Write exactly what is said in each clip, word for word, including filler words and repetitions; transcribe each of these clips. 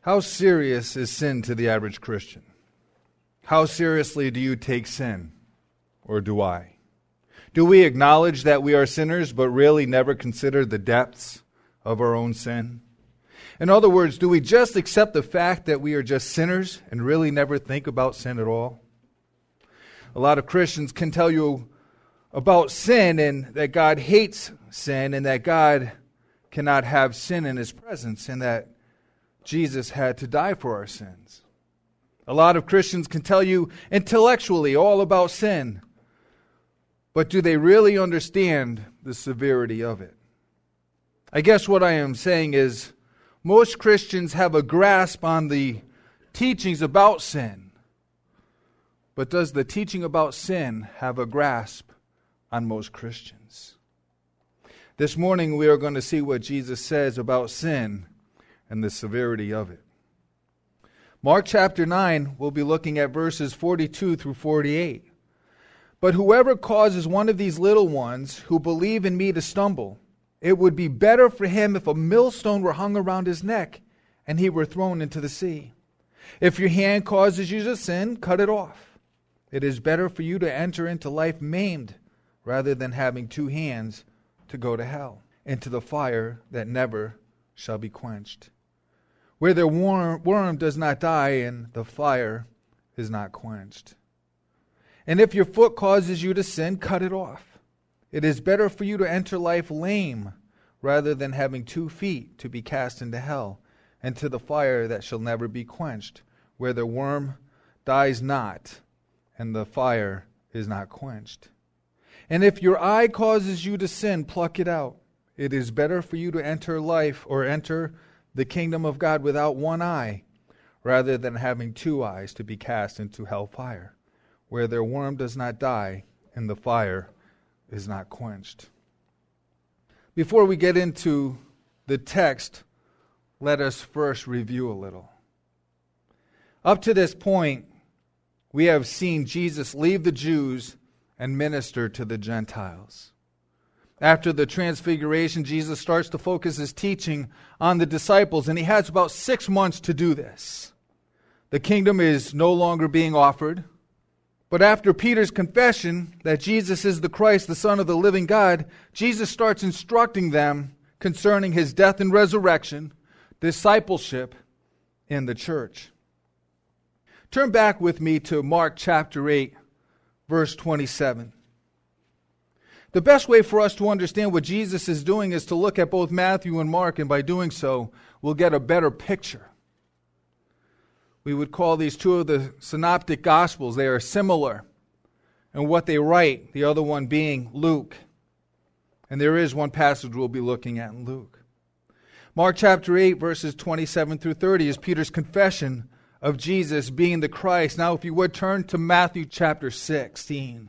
How serious is sin to the average Christian? How seriously do you take sin? Or do I? Do we acknowledge that we are sinners, but really never consider the depths of our own sin? In other words, do we just accept the fact that we are just sinners and really never think about sin at all? A lot of Christians can tell you about sin and that God hates sin and that God cannot have sin in His presence and that Jesus had to die for our sins. A lot of Christians can tell you intellectually all about sin, but do they really understand the severity of it? I guess what I am saying is most Christians have a grasp on the teachings about sin, but does the teaching about sin have a grasp on most Christians? This morning we are going to see what Jesus says about sin and the severity of it. Mark chapter nine, we'll be looking at verses forty-two through forty-eight. But whoever causes one of these little ones who believe in me to stumble, it would be better for him if a millstone were hung around his neck and he were thrown into the sea. If your hand causes you to sin, cut it off. It is better for you to enter into life maimed rather than having two hands to go to hell, into the fire that never shall be quenched, where the worm, worm does not die and the fire is not quenched. And if your foot causes you to sin, cut it off. It is better for you to enter life lame rather than having two feet to be cast into hell, and to the fire that shall never be quenched, where the worm dies not and the fire is not quenched. And if your eye causes you to sin, pluck it out. It is better for you to enter life or enter the kingdom of God without one eye, rather than having two eyes to be cast into hellfire, where their worm does not die and the fire is not quenched. Before we get into the text, let us first review a little. Up to this point, we have seen Jesus leave the Jews and minister to the Gentiles. After the transfiguration, Jesus starts to focus his teaching on the disciples, and he has about six months to do this. The kingdom is no longer being offered, but after Peter's confession that Jesus is the Christ, the Son of the living God, Jesus starts instructing them concerning his death and resurrection, discipleship in the church. Turn back with me to Mark chapter eight, verse twenty-seven. The best way for us to understand what Jesus is doing is to look at both Matthew and Mark, and by doing so, we'll get a better picture. We would call these two of the synoptic gospels. They are similar in what they write, the other one being Luke. And there is one passage we'll be looking at in Luke. Mark chapter eight, verses twenty-seven through thirty is Peter's confession of Jesus being the Christ. Now, if you would, turn to Matthew chapter sixteen.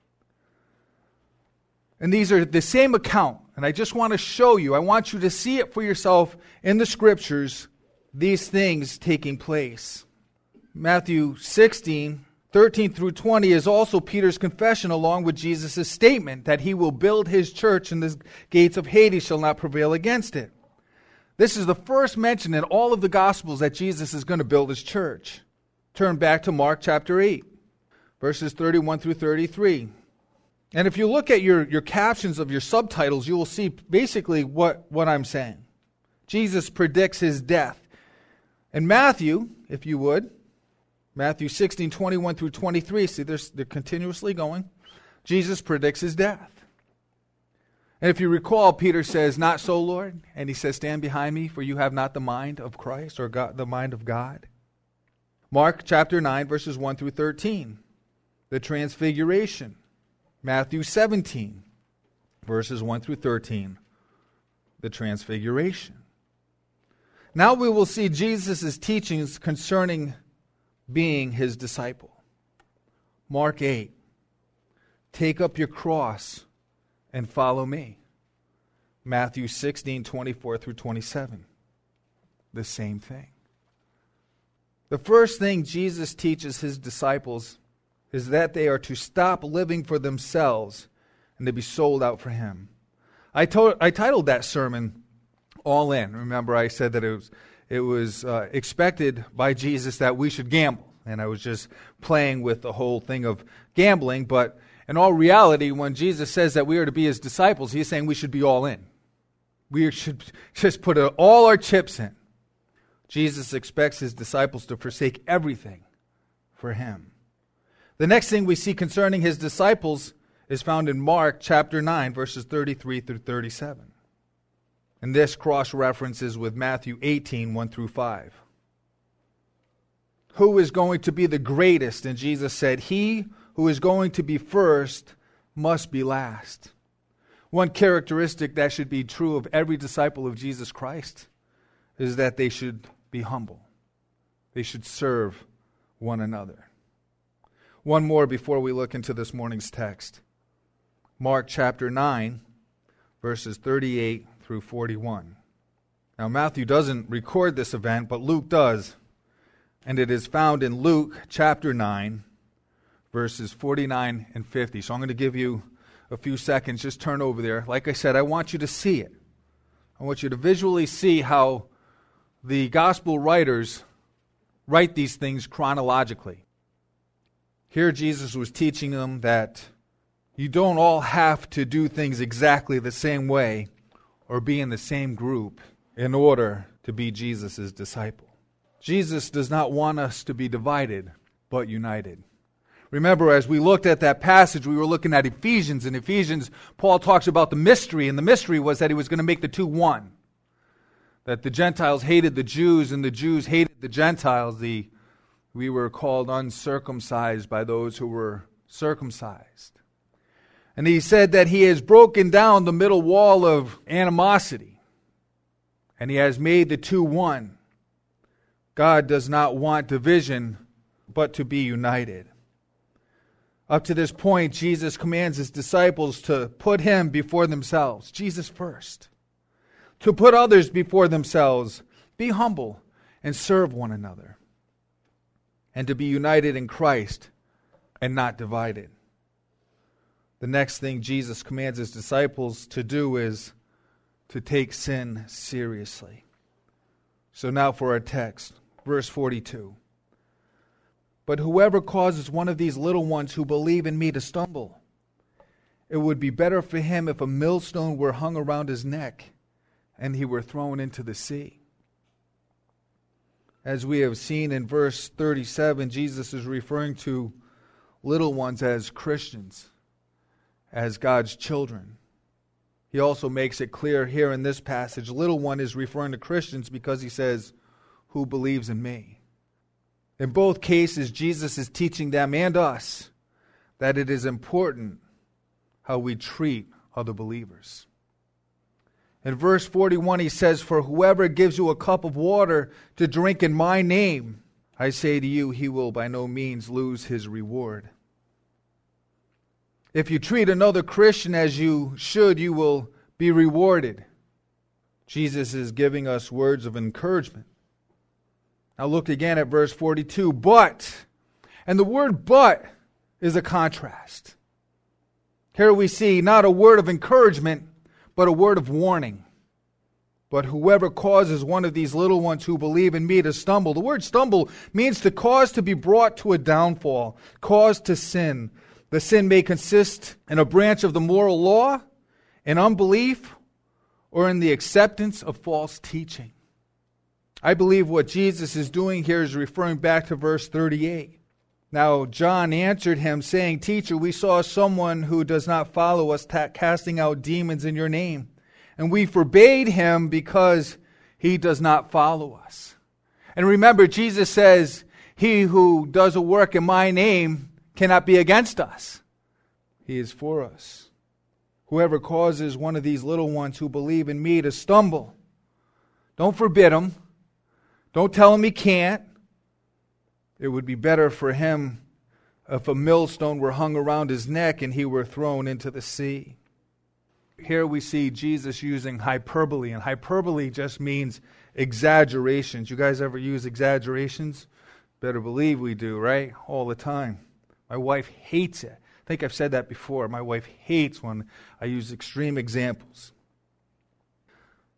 And these are the same account. And I just want to show you, I want you to see it for yourself in the Scriptures, these things taking place. Matthew sixteen, thirteen through twenty is also Peter's confession along with Jesus' statement that he will build his church and the gates of Hades shall not prevail against it. This is the first mention in all of the Gospels that Jesus is going to build his church. Turn back to Mark chapter eight, verses thirty-one through thirty-three. And if you look at your, your captions of your subtitles, you will see basically what, what I'm saying. Jesus predicts his death. And Matthew, if you would, Matthew sixteen, twenty-one through twenty-three, see they're, they're continuously going. Jesus predicts his death. And if you recall, Peter says, "Not so, Lord." And he says, "Stand behind me, for you have not the mind of Christ," or God, the mind of God. Mark chapter nine, verses one through thirteen, the transfiguration. Matthew seventeen, verses one through thirteen, the transfiguration. Now we will see Jesus' teachings concerning being his disciple. Mark eight, take up your cross and follow me. Matthew sixteen, twenty-four through twenty-seven, the same thing. The first thing Jesus teaches his disciples is that they are to stop living for themselves and to be sold out for him. I, told, I titled that sermon, all in. Remember, I said that it was, it was uh, expected by Jesus that we should gamble. And I was just playing with the whole thing of gambling. But in all reality, when Jesus says that we are to be his disciples, he's saying we should be all in. We should just put all our chips in. Jesus expects his disciples to forsake everything for him. The next thing we see concerning his disciples is found in Mark chapter nine, verses thirty-three through thirty-seven. And this cross-references with Matthew eighteen, one through five. Who is going to be the greatest? And Jesus said, he who is going to be first must be last. One characteristic that should be true of every disciple of Jesus Christ is that they should be humble. They should serve one another. One more before we look into this morning's text. Mark chapter nine, verses thirty-eight through forty-one. Now Matthew doesn't record this event, but Luke does. And it is found in Luke chapter nine, verses forty-nine and fifty. So I'm going to give you a few seconds. Just turn over there. Like I said, I want you to see it. I want you to visually see how the gospel writers write these things chronologically. Here Jesus was teaching them that you don't all have to do things exactly the same way or be in the same group in order to be Jesus' disciple. Jesus does not want us to be divided, but united. Remember, as we looked at that passage, we were looking at Ephesians. In Ephesians, Paul talks about the mystery, and the mystery was that he was going to make the two one. That the Gentiles hated the Jews, and the Jews hated the Gentiles. The, we were called uncircumcised by those who were circumcised. And he said that he has broken down the middle wall of animosity, and he has made the two one. God does not want division, but to be united. Up to this point, Jesus commands his disciples to put him before themselves, Jesus first. To put others before themselves, be humble and serve one another. And to be united in Christ and not divided. The next thing Jesus commands his disciples to do is to take sin seriously. So now for our text. Verse forty-two. But whoever causes one of these little ones who believe in me to stumble, it would be better for him if a millstone were hung around his neck and he were thrown into the sea. As we have seen in verse thirty-seven, Jesus is referring to little ones as Christians, as God's children. He also makes it clear here in this passage, little one is referring to Christians because he says, who believes in me. In both cases, Jesus is teaching them and us that it is important how we treat other believers. In verse forty-one, he says, for whoever gives you a cup of water to drink in my name, I say to you, he will by no means lose his reward. If you treat another Christian as you should, you will be rewarded. Jesus is giving us words of encouragement. Now look again at verse forty-two. But, and the word but is a contrast. Here we see not a word of encouragement, but a word of warning. But whoever causes one of these little ones who believe in me to stumble. The word stumble means to cause to be brought to a downfall, cause to sin. The sin may consist in a branch of the moral law, in unbelief, or in the acceptance of false teaching. I believe what Jesus is doing here is referring back to verse thirty-eight. Now John answered him, saying, Teacher, we saw someone who does not follow us ta- casting out demons in your name, and we forbade him because he does not follow us. And remember, Jesus says, he who does a work in my name cannot be against us. He is for us. Whoever causes one of these little ones who believe in me to stumble, don't forbid him. Don't tell him he can't. It would be better for him if a millstone were hung around his neck and he were thrown into the sea. Here we see Jesus using hyperbole, and hyperbole just means exaggerations. You guys ever use exaggerations? Better believe we do, right? All the time. My wife hates it. I think I've said that before. My wife hates when I use extreme examples.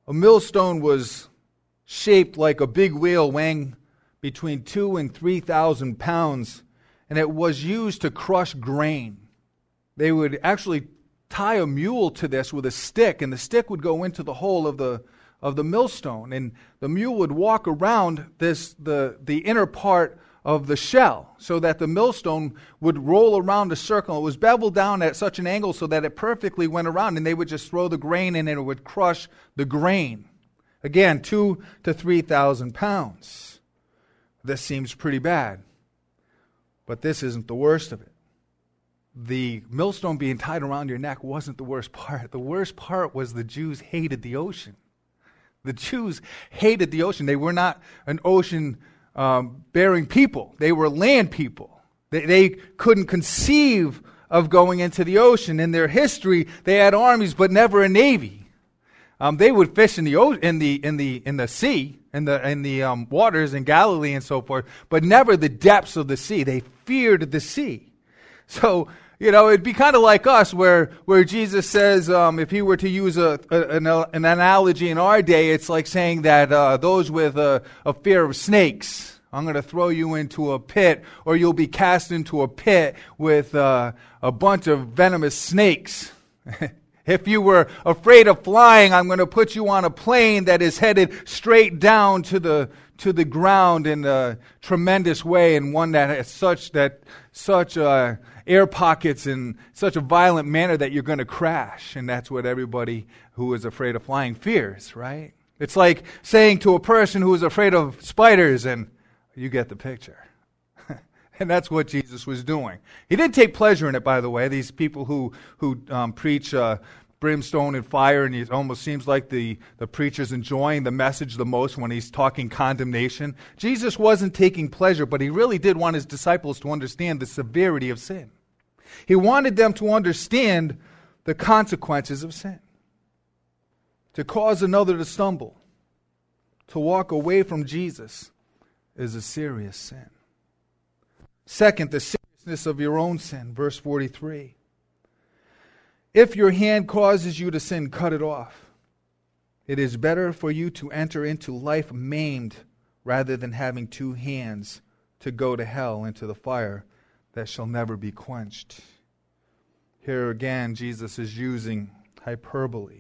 A millstone was shaped like a big wheel weighing between two and three thousand pounds, and it was used to crush grain. They would actually tie a mule to this with a stick, and the stick would go into the hole of the of the millstone, and the mule would walk around this the the inner part of the shell, so that the millstone would roll around a circle. It was beveled down at such an angle so that it perfectly went around, and they would just throw the grain in, and it would crush the grain. Again, two to three thousand pounds. This seems pretty bad, but this isn't the worst of it. The millstone being tied around your neck wasn't the worst part. The worst part was the Jews hated the ocean. The Jews hated the ocean. They were not an ocean um, bearing people. They were land people. They, they couldn't conceive of going into the ocean. In their history, they had armies, but never a navy. Um, they would fish in the o- in the in the in the sea, in the in the um, waters in Galilee and so forth, but never the depths of the sea. They feared the sea. So, you know, it'd be kind of like us, where where Jesus says, um, if he were to use a, a an, an analogy in our day, it's like saying that uh, those with a, a fear of snakes, I'm going to throw you into a pit, or you'll be cast into a pit with uh, a bunch of venomous snakes. If you were afraid of flying, I'm going to put you on a plane that is headed straight down to the to the ground in a tremendous way, and one that has such that such uh, air pockets in such a violent manner that you're going to crash. And that's what everybody who is afraid of flying fears, right? It's like saying to a person who is afraid of spiders, and you get the picture. And that's what Jesus was doing. He didn't take pleasure in it, by the way. These people who who um, preach uh, brimstone and fire, and it almost seems like the, the preacher's enjoying the message the most when he's talking condemnation. Jesus wasn't taking pleasure, but he really did want his disciples to understand the severity of sin. He wanted them to understand the consequences of sin. To cause another to stumble, to walk away from Jesus, is a serious sin. Second, the seriousness of your own sin. Verse forty-three. If your hand causes you to sin, cut it off. It is better for you to enter into life maimed rather than having two hands to go to hell, into the fire that shall never be quenched. Here again, Jesus is using hyperbole.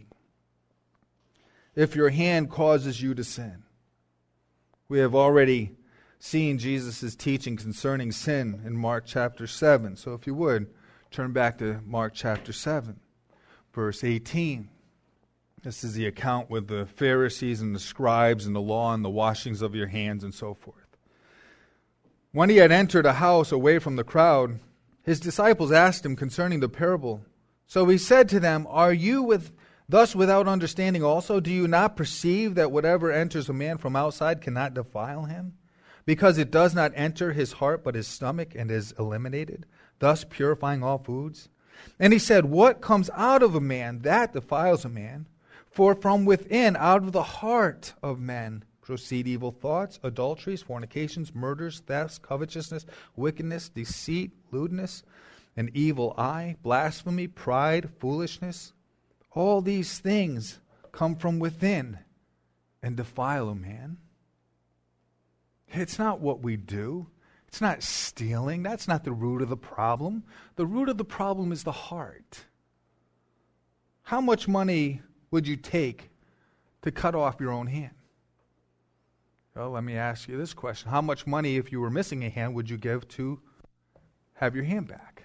If your hand causes you to sin. We have already seen Jesus' teaching concerning sin in Mark chapter seven. So if you would, turn back to Mark chapter seven, verse eighteen. This is the account with the Pharisees and the scribes and the law and the washings of your hands and so forth. When he had entered a house away from the crowd, his disciples asked him concerning the parable. So he said to them, Are you with thus without understanding also? Do you not perceive that whatever enters a man from outside cannot defile him? Because it does not enter his heart but his stomach and is eliminated, thus purifying all foods. And he said, What comes out of a man, that defiles a man. For from within, out of the heart of men, proceed evil thoughts, adulteries, fornications, murders, thefts, covetousness, wickedness, deceit, lewdness, an evil eye, blasphemy, pride, foolishness. All these things come from within and defile a man. It's not what we do. It's not stealing. That's not the root of the problem. The root of the problem is the heart. How much money would you take to cut off your own hand? Well, let me ask you this question. How much money, if you were missing a hand, would you give to have your hand back?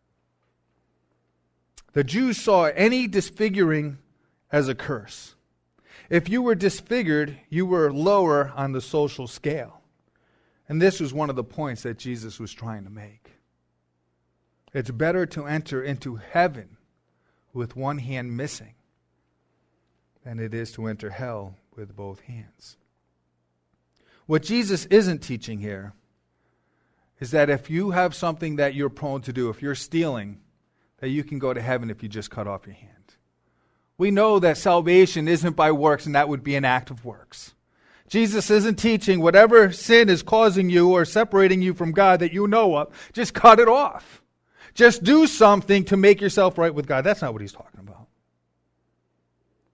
The Jews saw any disfiguring as a curse. If you were disfigured, you were lower on the social scale. And this was one of the points that Jesus was trying to make. It's better to enter into heaven with one hand missing than it is to enter hell with both hands. What Jesus isn't teaching here is that if you have something that you're prone to do, if you're stealing, that you can go to heaven if you just cut off your hand. We know that salvation isn't by works, and that would be an act of works. Jesus isn't teaching whatever sin is causing you or separating you from God that you know of, just cut it off. Just do something to make yourself right with God. That's not what he's talking about.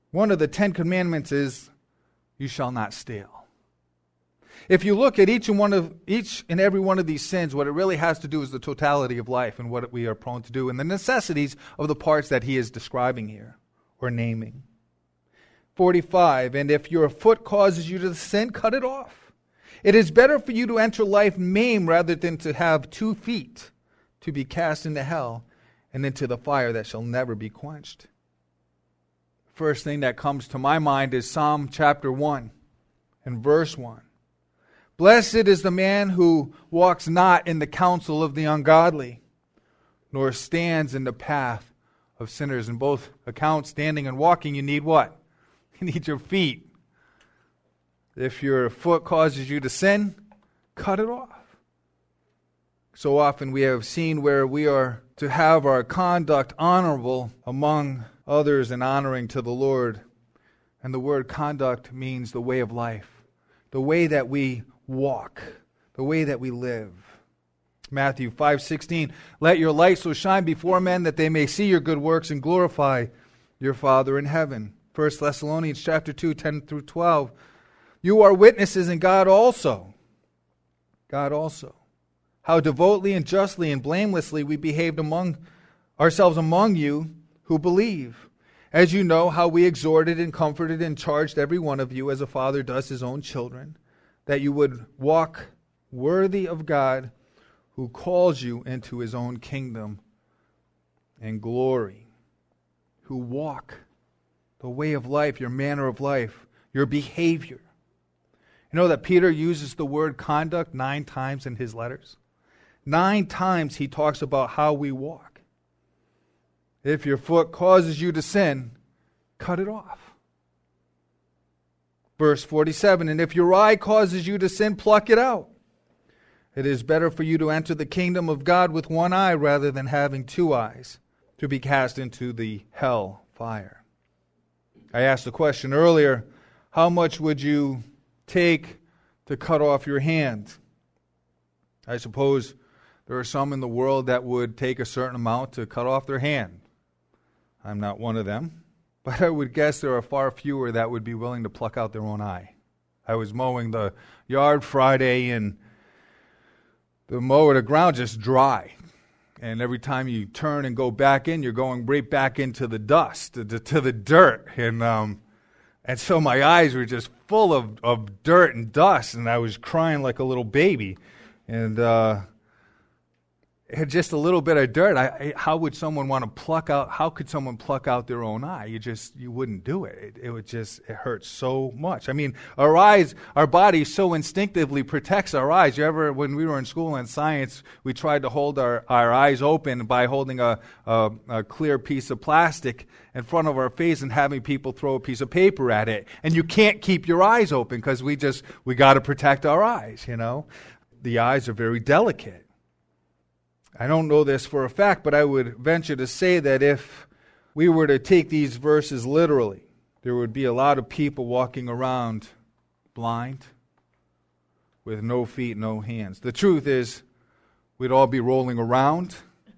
One of the Ten Commandments is, you shall not steal. If you look at each and one of each and every one of these sins, what it really has to do is the totality of life and what we are prone to do and the necessities of the parts that he is describing here or naming. forty-five, and if your foot causes you to sin, cut it off. It is better for you to enter life maimed rather than to have two feet to be cast into hell and into the fire that shall never be quenched. First thing that comes to my mind is Psalm chapter one and verse one. Blessed is the man who walks not in the counsel of the ungodly, nor stands in the path of sinners. In both accounts, standing and walking, you need what? You need your feet. If your foot causes you to sin, cut it off. So often we have seen where we are to have our conduct honorable among others and honoring to the Lord. And the word conduct means the way of life, the way that we walk, the way that we live. Matthew five sixteen, let your light so shine before men that they may see your good works and glorify your Father in heaven. First Thessalonians chapter two, ten through twelve, you are witnesses, and God also, God also, how devoutly and justly and blamelessly we behaved among ourselves among you who believe. As you know how we exhorted and comforted and charged every one of you as a father does his own children, that you would walk worthy of God who calls you into his own kingdom and glory. Who walk the way of life, your manner of life, your behavior. You know that Peter uses the word conduct nine times in his letters? Nine times he talks about how we walk. If your foot causes you to sin, cut it off. Verse forty-seven, and if your eye causes you to sin, pluck it out. It is better for you to enter the kingdom of God with one eye rather than having two eyes, to be cast into the hell fire. I asked the question earlier, how much would you take to cut off your hand? I suppose there are some in the world that would take a certain amount to cut off their hand. I'm not one of them. But I would guess there are far fewer that would be willing to pluck out their own eye. I was mowing the yard Friday, and the mower, the ground just dry. And every time you turn and go back in, you're going right back into the dust, to, to the dirt. And um, and so my eyes were just full of, of dirt and dust, and I was crying like a little baby. And uh, it had just a little bit of dirt. I, I, how would someone want to pluck out, how could someone pluck out their own eye? You just, you wouldn't do it. It, it would just, it hurts so much. I mean, our eyes, our body so instinctively protects our eyes. You ever, when we were in school in science, we tried to hold our, our eyes open by holding a, a, a clear piece of plastic in front of our face and having people throw a piece of paper at it. And you can't keep your eyes open because we just, we got to protect our eyes, you know. The eyes are very delicate. I don't know this for a fact, but I would venture to say that if we were to take these verses literally, there would be a lot of people walking around blind, with no feet, no hands. The truth is, we'd all be rolling around,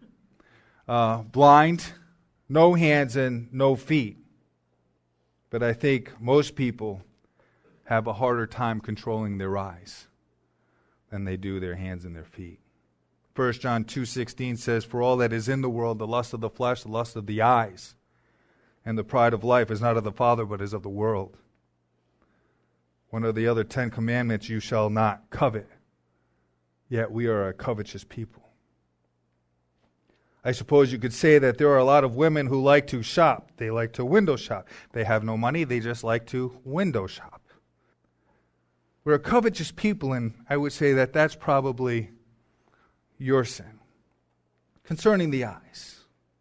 uh, blind, no hands and no feet. But I think most people have a harder time controlling their eyes than they do their hands and their feet. First John two sixteen says, for all that is in the world, the lust of the flesh, the lust of the eyes, and the pride of life is not of the Father, but is of the world. One of the other Ten Commandments, you shall not covet. Yet we are a covetous people. I suppose you could say that there are a lot of women who like to shop. They like to window shop. They have no money, they just like to window shop. We're a covetous people, and I would say that that's probably your sin. Concerning the eyes,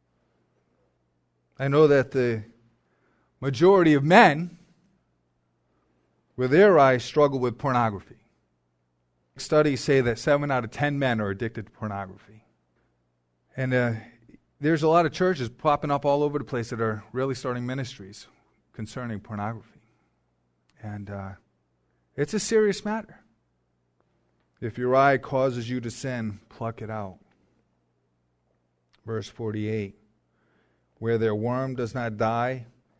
I know that the majority of men with their eyes struggle with pornography. Studies say that seven out of ten men are addicted to pornography. And uh, there's a lot of churches popping up all over the place that are really starting ministries concerning pornography. And uh, it's a serious matter. If your eye causes you to sin, pluck it out. Verse forty-eight, where their worm does not die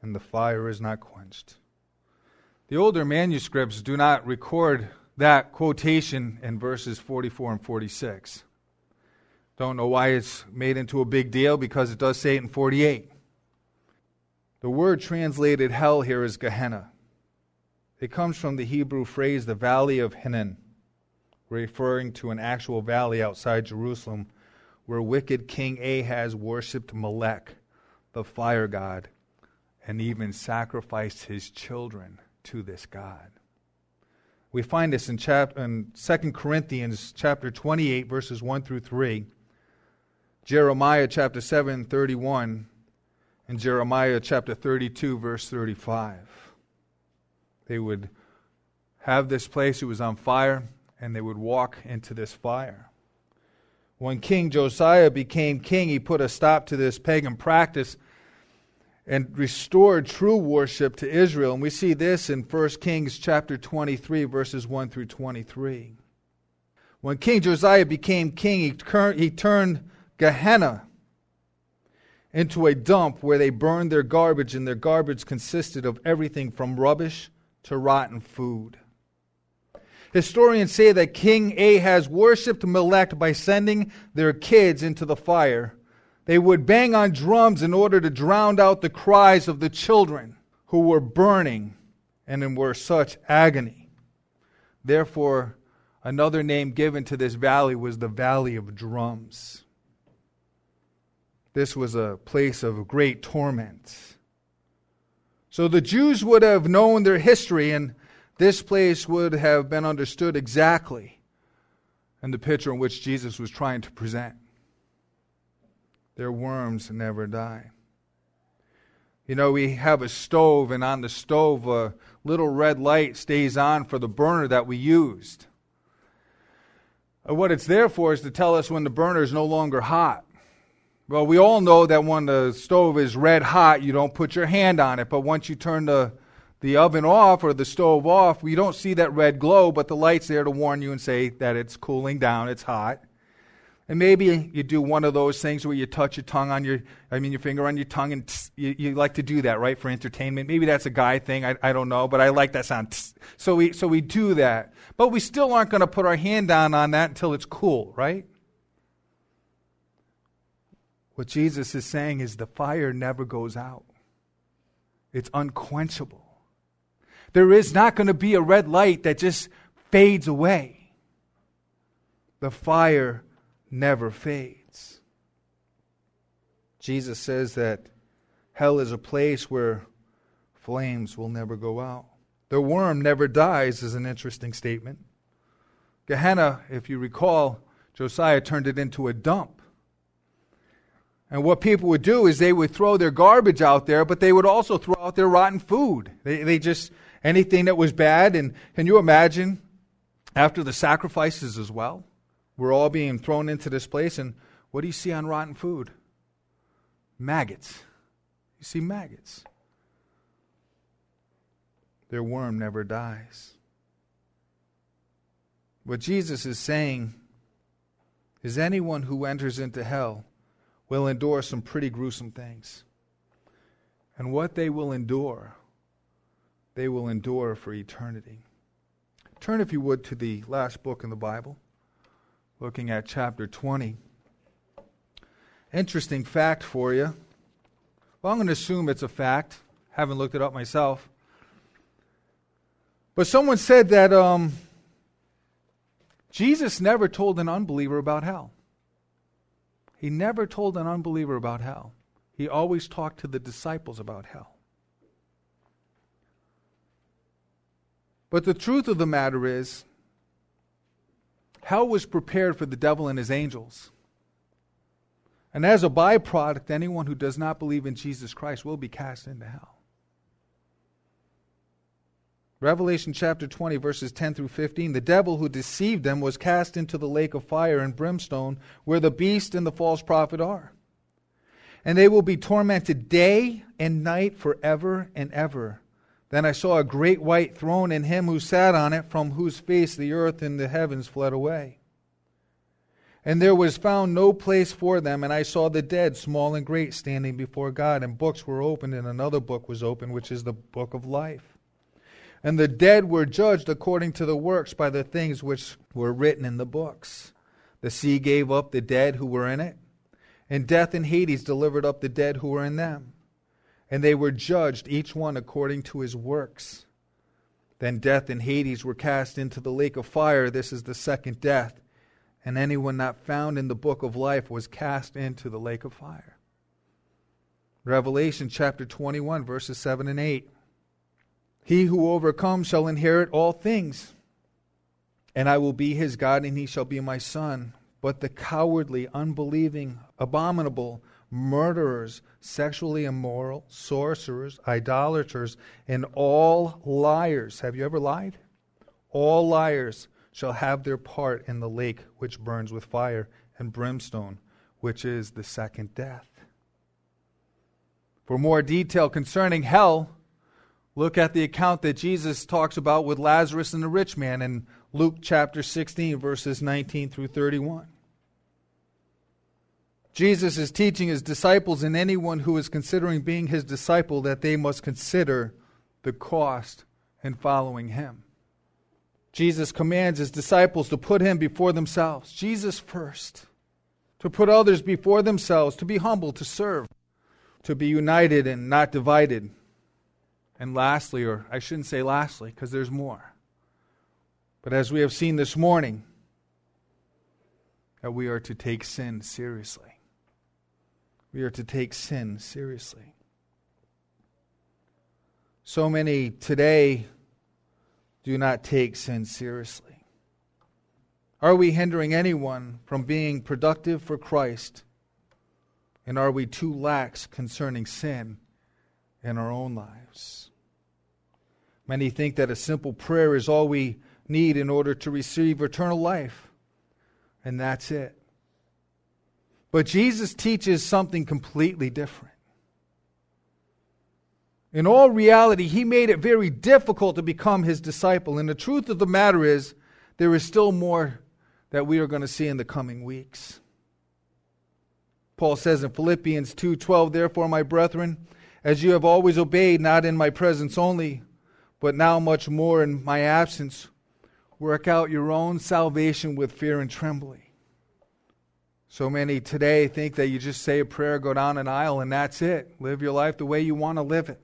and the fire is not quenched. The older manuscripts do not record that quotation in verses forty-four and forty-six. Don't know why it's made into a big deal, because it does say it in forty-eight. The word translated hell here is Gehenna. It comes from the Hebrew phrase, the Valley of Hinnom, referring to an actual valley outside Jerusalem where wicked King Ahaz worshipped Molech, the fire god, and even sacrificed his children to this god. We find this in, chap- in Second Corinthians chapter twenty-eight, verses one through three, Jeremiah chapter seven, thirty-one, and Jeremiah chapter thirty-two, verse thirty-five. They would have this place, it was on fire, and they would walk into this fire. When King Josiah became king, he put a stop to this pagan practice and restored true worship to Israel. And we see this in First Kings chapter twenty-three, verses one through twenty-three. When King Josiah became king, he, cur- he turned Gehenna into a dump where they burned their garbage, and their garbage consisted of everything from rubbish to rotten food. Historians say that King Ahaz worshipped Molech by sending their kids into the fire. They would bang on drums in order to drown out the cries of the children who were burning and in were such agony. Therefore, another name given to this valley was the Valley of Drums. This was a place of great torment. So the Jews would have known their history, and this place would have been understood exactly in the picture in which Jesus was trying to present. Their worms never die. You know, we have a stove, and on the stove a little red light stays on for the burner that we used. What it's there for is to tell us when the burner is no longer hot. Well, we all know that when the stove is red hot, you don't put your hand on it. But once you turn the, the oven off or the stove off, you don't see that red glow, but the light's there to warn you and say that it's cooling down, it's hot. And maybe you do one of those things where you touch your tongue on your, I mean your finger on your tongue, and tss, you, you like to do that, right, for entertainment. Maybe that's a guy thing, I, I don't know, but I like that sound. Tss. So we so we do that. But we still aren't going to put our hand down on that until it's cool, right? What Jesus is saying is the fire never goes out. It's unquenchable. There is not going to be a red light that just fades away. The fire never fades. Jesus says that hell is a place where flames will never go out. The worm never dies is an interesting statement. Gehenna, if you recall, Josiah turned it into a dump. And what people would do is they would throw their garbage out there, but they would also throw out their rotten food. They, they just, anything that was bad. And can you imagine after the sacrifices as well? We're all being thrown into this place, and what do you see on rotten food? Maggots. You see maggots. Their worm never dies. What Jesus is saying is anyone who enters into hell will endure some pretty gruesome things. And what they will endure, they will endure for eternity. Turn, if you would, to the last book in the Bible, looking at chapter twenty. Interesting fact for you. Well, I'm going to assume it's a fact. Haven't looked it up myself. But someone said that um, Jesus never told an unbeliever about hell. He never told an unbeliever about hell. He always talked to the disciples about hell. But the truth of the matter is, hell was prepared for the devil and his angels. And as a byproduct, anyone who does not believe in Jesus Christ will be cast into hell. Revelation chapter twenty, verses ten through fifteen. The devil who deceived them was cast into the lake of fire and brimstone, where the beast and the false prophet are. And they will be tormented day and night forever and ever. Then I saw a great white throne and him who sat on it, from whose face the earth and the heavens fled away. And there was found no place for them, and I saw the dead, small and great, standing before God, and books were opened, and another book was opened, which is the book of life. And the dead were judged according to the works by the things which were written in the books. The sea gave up the dead who were in it, and death and Hades delivered up the dead who were in them. And they were judged, each one according to his works. Then death and Hades were cast into the lake of fire. This is the second death. And anyone not found in the book of life was cast into the lake of fire. Revelation chapter twenty-one, verses seven and eight. He who overcomes shall inherit all things, and I will be his God, and he shall be my son. But the cowardly, unbelieving, abominable, murderers, sexually immoral, sorcerers, idolaters, and all liars. Have you ever lied? All liars shall have their part in the lake which burns with fire and brimstone, which is the second death. For more detail concerning hell, look at the account that Jesus talks about with Lazarus and the rich man in Luke chapter sixteen, verses nineteen through thirty-one. Jesus is teaching his disciples and anyone who is considering being his disciple that they must consider the cost in following him. Jesus commands his disciples to put him before themselves, Jesus first, to put others before themselves, to be humble, to serve, to be united and not divided. And lastly, or I shouldn't say lastly, because there's more, but as we have seen this morning, that we are to take sin seriously. We are to take sin seriously. So many today do not take sin seriously. Are we hindering anyone from being productive for Christ? And are we too lax concerning sin in our own lives? Many think that a simple prayer is all we need in order to receive eternal life. And that's it. But Jesus teaches something completely different. In all reality, he made it very difficult to become his disciple. And the truth of the matter is, there is still more that we are going to see in the coming weeks. Paul says in Philippians two twelve, therefore, my brethren, as you have always obeyed, not in my presence only, but now much more in my absence, work out your own salvation with fear and trembling. So many today think that you just say a prayer, go down an aisle, and that's it. Live your life the way you want to live it.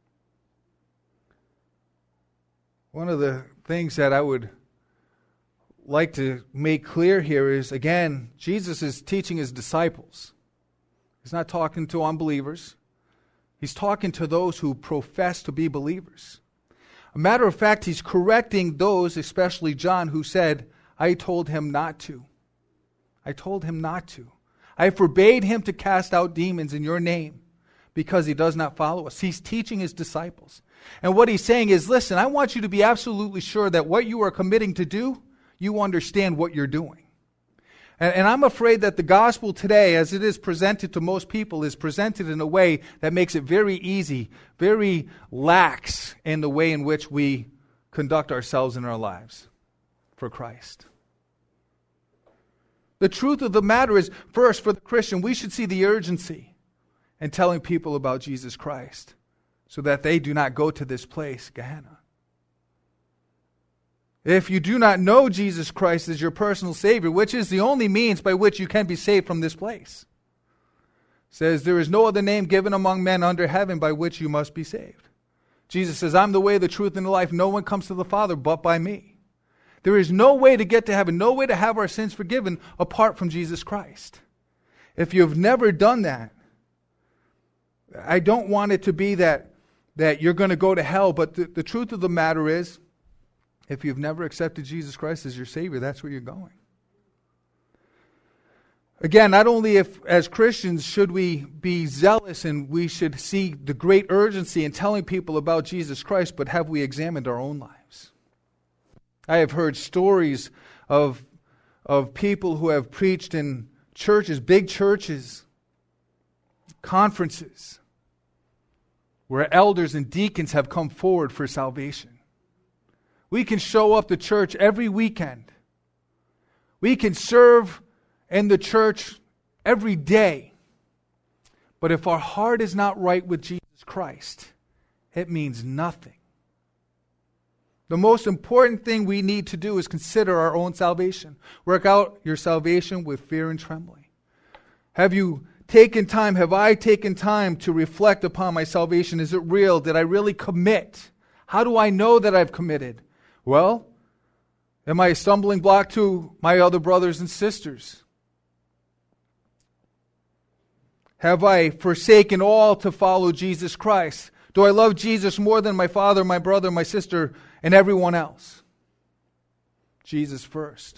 One of the things that I would like to make clear here is, again, Jesus is teaching his disciples. He's not talking to unbelievers. He's talking to those who profess to be believers. A matter of fact, he's correcting those, especially John, who said, I told him not to. I told him not to. I forbade him to cast out demons in your name because he does not follow us. He's teaching his disciples. And what he's saying is, listen, I want you to be absolutely sure that what you are committing to do, you understand what you're doing. And, and I'm afraid that the gospel today, as it is presented to most people, is presented in a way that makes it very easy, very lax in the way in which we conduct ourselves in our lives for Christ. The truth of the matter is, first, for the Christian, we should see the urgency in telling people about Jesus Christ so that they do not go to this place, Gehenna. If you do not know Jesus Christ as your personal Savior, which is the only means by which you can be saved from this place, it says, there is no other name given among men under heaven by which you must be saved. Jesus says, I'm the way, the truth, and the life. No one comes to the Father but by me. There is no way to get to heaven, no way to have our sins forgiven apart from Jesus Christ. If you've never done that, I don't want it to be that, that you're going to go to hell, but the, the truth of the matter is, if you've never accepted Jesus Christ as your Savior, that's where you're going. Again, not only if, as Christians, should we be zealous and we should see the great urgency in telling people about Jesus Christ, but have we examined our own lives? I have heard stories of, of people who have preached in churches, big churches, conferences, where elders and deacons have come forward for salvation. We can show up to church every weekend. We can serve in the church every day. But if our heart is not right with Jesus Christ, it means nothing. The most important thing we need to do is consider our own salvation. Work out your salvation with fear and trembling. Have you taken time, have I taken time to reflect upon my salvation? Is it real? Did I really commit? How do I know that I've committed? Well, am I a stumbling block to my other brothers and sisters? Have I forsaken all to follow Jesus Christ? Do I love Jesus more than my father, my brother, my sister, and everyone else? Jesus first.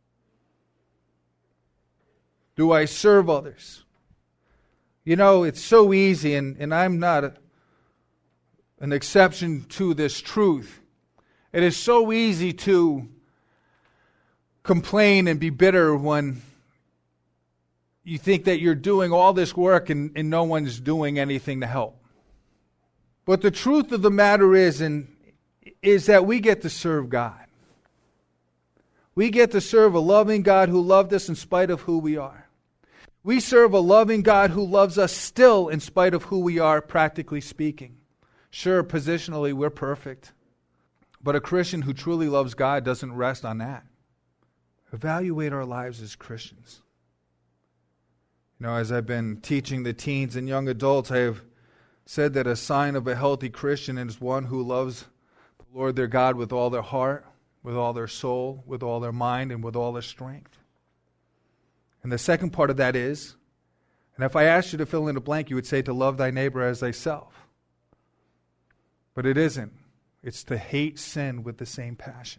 Do I serve others? You know, it's so easy, and, and I'm not a, an exception to this truth. It is so easy to complain and be bitter when you think that you're doing all this work and, and no one's doing anything to help. But the truth of the matter is, and is that we get to serve God. We get to serve a loving God who loved us in spite of who we are. We serve a loving God who loves us still in spite of who we are, practically speaking. Sure, positionally, we're perfect. But a Christian who truly loves God doesn't rest on that. Evaluate our lives as Christians. You know, as I've been teaching the teens and young adults, I have said that a sign of a healthy Christian is one who loves the Lord their God with all their heart, with all their soul, with all their mind, and with all their strength. And the second part of that is, and if I asked you to fill in a blank, you would say to love thy neighbor as thyself. But it isn't. It's to hate sin with the same passion.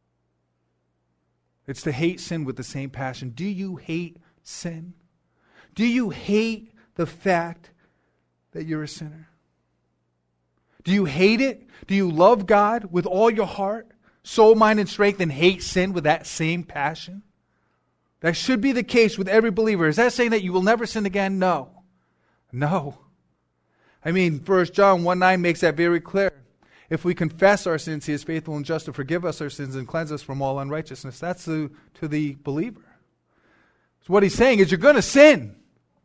It's to hate sin with the same passion. Do you hate sin? Do you hate the fact that you're a sinner? Do you hate it? Do you love God with all your heart, soul, mind, and strength, and hate sin with that same passion? That should be the case with every believer. Is that saying that you will never sin again? No. No. I mean, First John one nine makes that very clear. If we confess our sins, He is faithful and just to forgive us our sins and cleanse us from all unrighteousness. That's to, to the believer. So what He's saying is you're going to sin.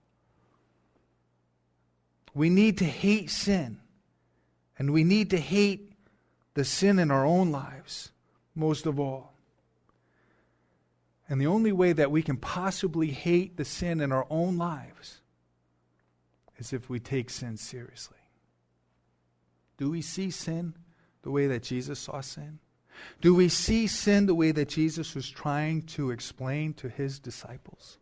We need to hate sin. And we need to hate the sin in our own lives, most of all. And the only way that we can possibly hate the sin in our own lives is if we take sin seriously. Do we see sin the way that Jesus saw sin? Do we see sin the way that Jesus was trying to explain to His disciples?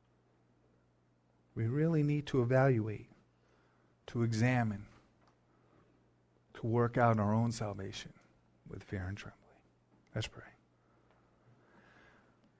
We really need to evaluate, to examine, to work out our own salvation with fear and trembling. Let's pray.